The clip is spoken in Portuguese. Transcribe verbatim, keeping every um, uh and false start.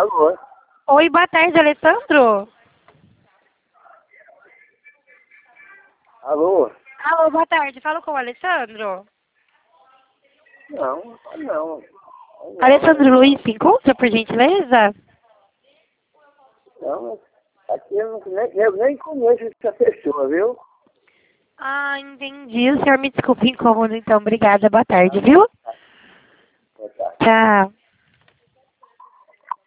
Alô? Oi, boa tarde, Alessandro. Alô? Alô, boa tarde. Falo com o Alessandro. Não, não. não Alessandro Luiz se encontra, por gentileza? não, aqui eu, não, nem, eu nem conheço essa pessoa, viu? Ah, entendi. O senhor me desculpe o incômodo, então. Obrigada. Boa tarde, viu? Boa tarde. Tchau.